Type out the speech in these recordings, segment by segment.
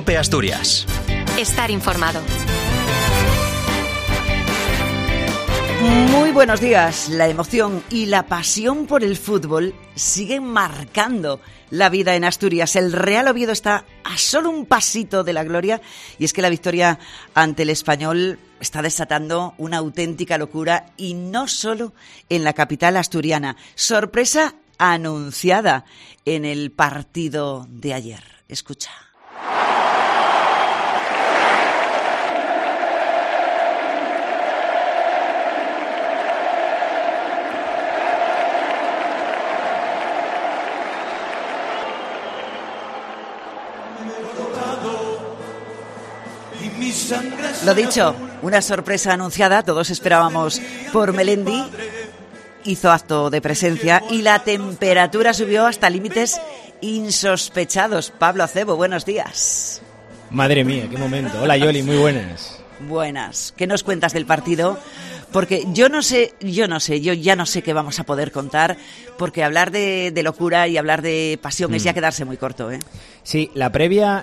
COPE Asturias. Estar informado. Muy buenos días. La emoción y la pasión por el fútbol siguen marcando la vida en Asturias. El Real Oviedo está a solo un pasito de la gloria y es que la victoria ante el Español está desatando una auténtica locura y no solo en la capital asturiana. Sorpresa anunciada en el partido de ayer. Escucha. Lo dicho, una sorpresa anunciada, todos esperábamos por Melendi, hizo acto de presencia y la temperatura subió hasta límites insospechados. Pablo Acebo, buenos días. Madre mía, qué momento. Hola Yoli, muy buenas. Buenas. ¿Qué nos cuentas del partido? Porque yo ya no sé qué vamos a poder contar, porque hablar de locura y hablar de pasión es ya quedarse muy corto, ¿eh? Sí, la previa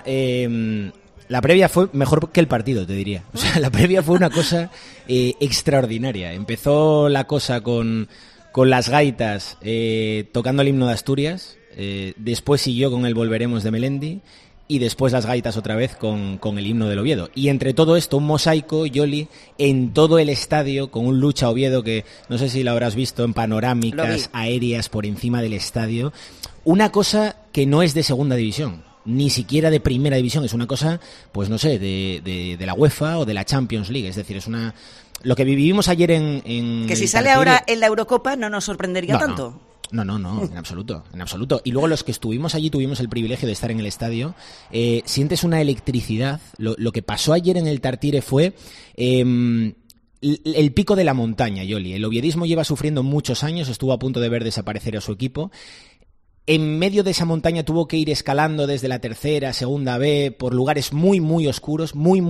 fue mejor que el partido, te diría. O sea, la previa fue una cosa extraordinaria. Empezó la cosa con las gaitas tocando el himno de Asturias, después siguió con el Volveremos de Melendi y después las gaitas otra vez con el himno del Oviedo. Y entre todo esto, un mosaico, Yoli, en todo el estadio, con un Lucha Oviedo que no sé si lo habrás visto en panorámicas aéreas por encima del estadio. Una cosa que no es de segunda división, ni siquiera de primera división, es una cosa, pues no sé, de la UEFA o de la Champions League, es decir, es una... Lo que vivimos ayer en que si sale ahora en la Eurocopa no nos sorprendería tanto. No, en absoluto. Y luego los que estuvimos allí tuvimos el privilegio de estar en el estadio. Sientes una electricidad. Lo que pasó ayer en el Tartiere fue el pico de la montaña, Yoli. El oviedismo lleva sufriendo muchos años, estuvo a punto de ver desaparecer a su equipo. En medio de esa montaña tuvo que ir escalando desde la tercera, segunda B, por lugares muy, muy oscuros,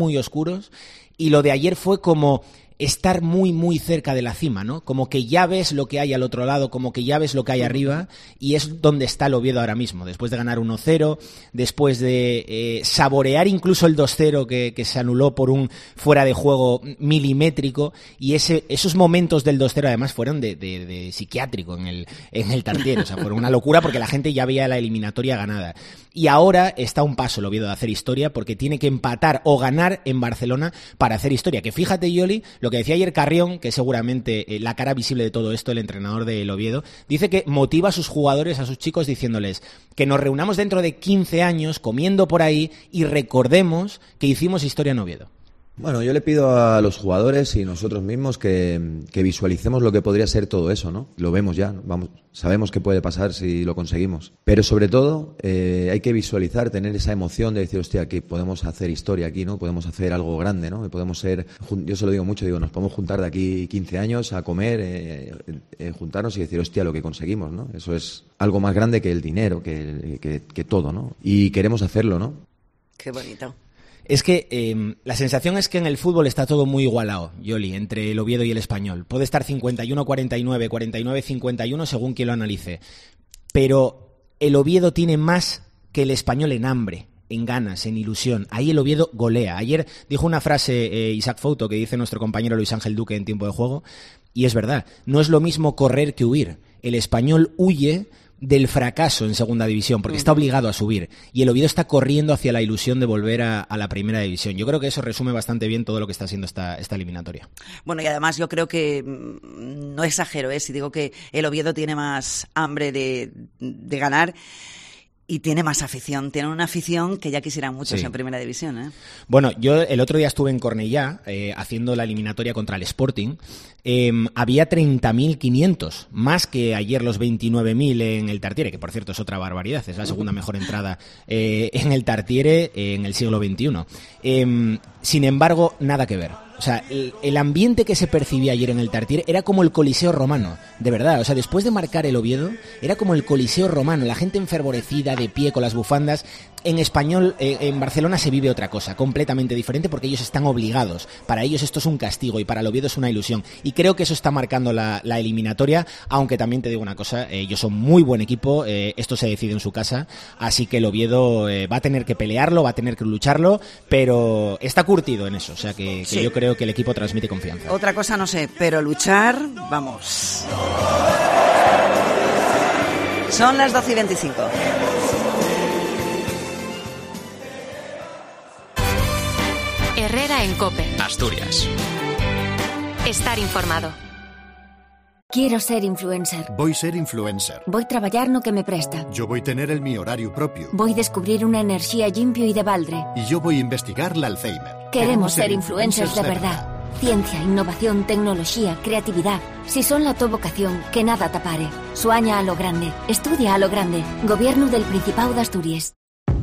y lo de ayer fue como estar muy, muy cerca de la cima, ¿no? Como que ya ves lo que hay al otro lado, como que ya ves lo que hay arriba, y es donde está el Oviedo ahora mismo, después de ganar 1-0, después de saborear incluso el 2-0 que se anuló por un fuera de juego milimétrico, y esos momentos del 2-0 además fueron de psiquiátrico en el Tartiere, o sea, fueron una locura porque la gente ya veía la eliminatoria ganada. Y ahora está a un paso el Oviedo de hacer historia porque tiene que empatar o ganar en Barcelona para hacer historia. Que fíjate, Yoli, lo que decía ayer Carrión, que es seguramente la cara visible de todo esto, el entrenador del Oviedo, dice que motiva a sus jugadores, a sus chicos, diciéndoles que nos reunamos dentro de 15 años comiendo por ahí y recordemos que hicimos historia en Oviedo. Bueno, yo le pido a los jugadores y nosotros mismos que visualicemos lo que podría ser todo eso, ¿no? Lo vemos ya, sabemos qué puede pasar si lo conseguimos. Pero sobre todo hay que visualizar, tener esa emoción de decir, hostia, que podemos hacer historia aquí, ¿no? Podemos hacer algo grande, ¿no? Podemos ser, yo se lo digo mucho, nos podemos juntar de aquí 15 años a comer, juntarnos y decir, hostia, lo que conseguimos, ¿no? Eso es algo más grande que el dinero, que todo, ¿no? Y queremos hacerlo, ¿no? Qué bonito. Es que la sensación es que en el fútbol está todo muy igualado, Yoli, entre el Oviedo y el Español. Puede estar 51-49, 49-51 según quien lo analice. Pero el Oviedo tiene más que el Español en hambre, en ganas, en ilusión. Ahí el Oviedo golea. Ayer dijo una frase Isaac Fouto que dice nuestro compañero Luis Ángel Duque en tiempo de juego, y es verdad, no es lo mismo correr que huir. El Español huye del fracaso en segunda división, porque está obligado a subir, y el Oviedo está corriendo hacia la ilusión de volver a la primera división. Yo creo que eso resume bastante bien todo lo que está siendo esta eliminatoria. Bueno, y además yo creo que no exagero si digo que el Oviedo tiene más hambre de ganar y tiene más afición, tiene una afición que ya quisieran muchos en primera división, ¿eh? Bueno, yo el otro día estuve en Cornellá haciendo la eliminatoria contra el Sporting. Había 30.500, más que ayer los 29.000 en el Tartiere, que por cierto es otra barbaridad, es la segunda mejor entrada en el Tartiere en el siglo XXI. Sin embargo, nada que ver. O sea, el ambiente que se percibía ayer en el Tartiere era como el Coliseo romano, de verdad. O sea, después de marcar el Oviedo, era como el Coliseo romano, la gente enfervorecida, de pie, con las bufandas. en Español, en Barcelona se vive otra cosa, completamente diferente, porque ellos están obligados. Para ellos esto es un castigo y para el Oviedo es una ilusión. Y creo que eso está marcando la eliminatoria, aunque también te digo una cosa, ellos son muy buen equipo, esto se decide en su casa, así que el Oviedo va a tener que pelearlo, va a tener que lucharlo, pero está curtido en eso, o sea que yo creo que el equipo transmite confianza. Otra cosa no sé, pero luchar, vamos. Son las 12:25. Herrera en COPE. Asturias. Estar informado. Quiero ser influencer. Voy ser influencer. Voy traballar no que me presta. Yo voy tener el mi horario propio. Voy descubrir una enerxía limpio y de baldre. Y yo voy investigar la Alzheimer. Queremos ser influencers de verdad. Ciencia, innovación, tecnología, creatividad. Si son la tu vocación, que nada te pare. Sueña a lo grande. Estudia a lo grande. Gobierno del Principado de Asturias.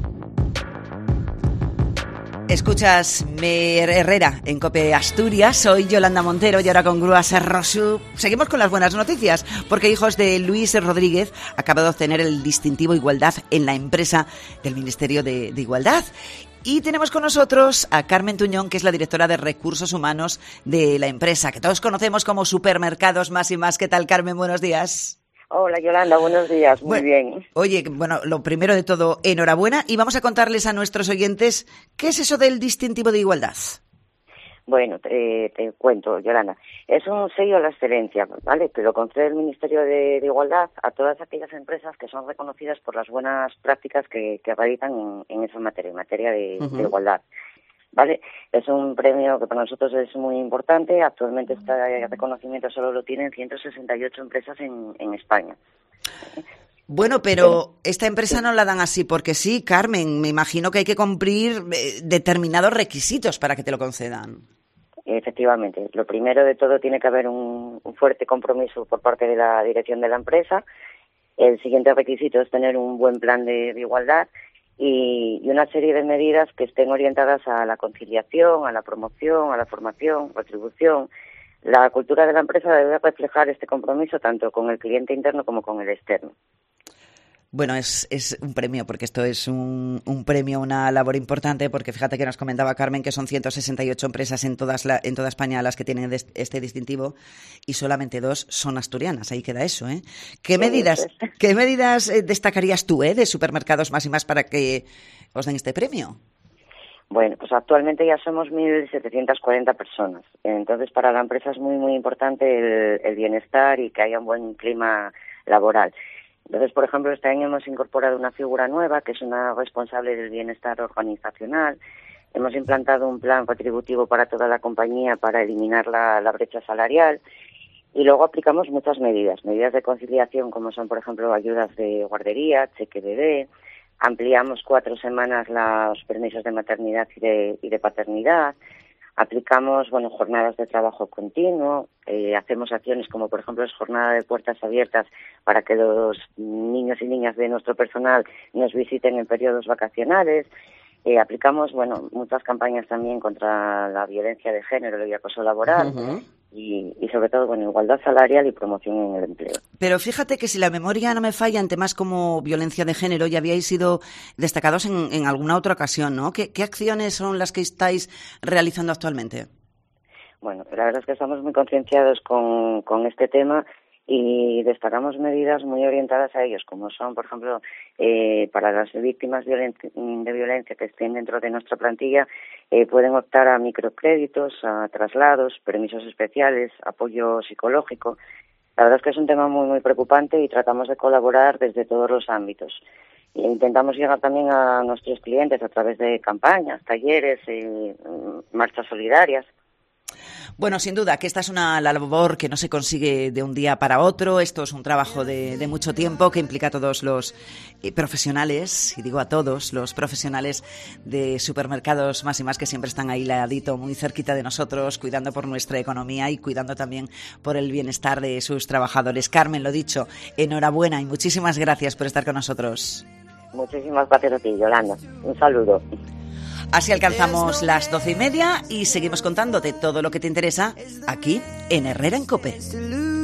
Escuchas Herrera en COPE Asturias, soy Yolanda Montero y ahora con Grúa Serrosu seguimos con las buenas noticias, porque hijos de Luis Rodríguez acaba de obtener el distintivo Igualdad en la empresa del Ministerio de Igualdad. Y tenemos con nosotros a Carmen Tuñón, que es la directora de Recursos Humanos de la empresa, que todos conocemos como Supermercados Más y Más. ¿Qué tal, Carmen? Buenos días. Hola, Yolanda, buenos días, muy bien. Oye, bueno, lo primero de todo, enhorabuena, y vamos a contarles a nuestros oyentes qué es eso del distintivo de igualdad. Bueno, te cuento, Yolanda. Es un sello de la excelencia, ¿vale? Que lo concede el Ministerio de Igualdad a todas aquellas empresas que son reconocidas por las buenas prácticas que realizan en esa materia, en materia de igualdad. ¿Vale? Es un premio que para nosotros es muy importante. Actualmente este reconocimiento solo lo tienen 168 empresas en España. Bueno, pero esta empresa no la dan así porque sí, Carmen. Me imagino que hay que cumplir determinados requisitos para que te lo concedan. Efectivamente. Lo primero de todo, tiene que haber un fuerte compromiso por parte de la dirección de la empresa. El siguiente requisito es tener un buen plan de igualdad y una serie de medidas que estén orientadas a la conciliación, a la promoción, a la formación, retribución. La cultura de la empresa debe reflejar este compromiso tanto con el cliente interno como con el externo. Bueno, es un premio, porque esto es un premio, una labor importante, porque fíjate que nos comentaba Carmen que son 168 empresas en toda España las que tienen este distintivo y solamente 2 son asturianas. Ahí queda eso, ¿eh? ¿Qué medidas destacarías tú, de Supermercados Más y Más para que os den este premio? Bueno, pues actualmente ya somos 1.740 personas. Entonces, para la empresa es muy, muy importante el bienestar y que haya un buen clima laboral. Entonces, por ejemplo, este año hemos incorporado una figura nueva, que es una responsable del bienestar organizacional. Hemos implantado un plan retributivo para toda la compañía para eliminar la brecha salarial. Y luego aplicamos muchas medidas de conciliación, como son, por ejemplo, ayudas de guardería, cheque bebé. Ampliamos 4 semanas los permisos de maternidad y de paternidad. Aplicamos, jornadas de trabajo continuo, hacemos acciones como, por ejemplo, es jornada de puertas abiertas para que los niños y niñas de nuestro personal nos visiten en periodos vacacionales. Aplicamos, muchas campañas también contra la violencia de género y acoso laboral. Y sobre todo, igualdad salarial y promoción en el empleo. Pero fíjate que si la memoria no me falla, en temas como violencia de género ya habíais sido destacados en alguna otra ocasión, ¿no? ¿Qué acciones son las que estáis realizando actualmente? Bueno, la verdad es que estamos muy concienciados con este tema y destacamos medidas muy orientadas a ellos, como son, por ejemplo, para las víctimas de violencia que estén dentro de nuestra plantilla, pueden optar a microcréditos, a traslados, permisos especiales, apoyo psicológico. La verdad es que es un tema muy, muy preocupante y tratamos de colaborar desde todos los ámbitos. E intentamos llegar también a nuestros clientes a través de campañas, talleres, marchas solidarias. Bueno, sin duda que esta es una labor que no se consigue de un día para otro. Esto es un trabajo de mucho tiempo que implica a todos los profesionales, y digo a todos los profesionales de Supermercados Más y Más, que siempre están ahí ladito, muy cerquita de nosotros, cuidando por nuestra economía y cuidando también por el bienestar de sus trabajadores. Carmen, lo dicho, enhorabuena y muchísimas gracias por estar con nosotros. Muchísimas gracias a ti, Yolanda. Un saludo. Así alcanzamos las 12:30 y seguimos contándote todo lo que te interesa aquí en Herrera en COPE.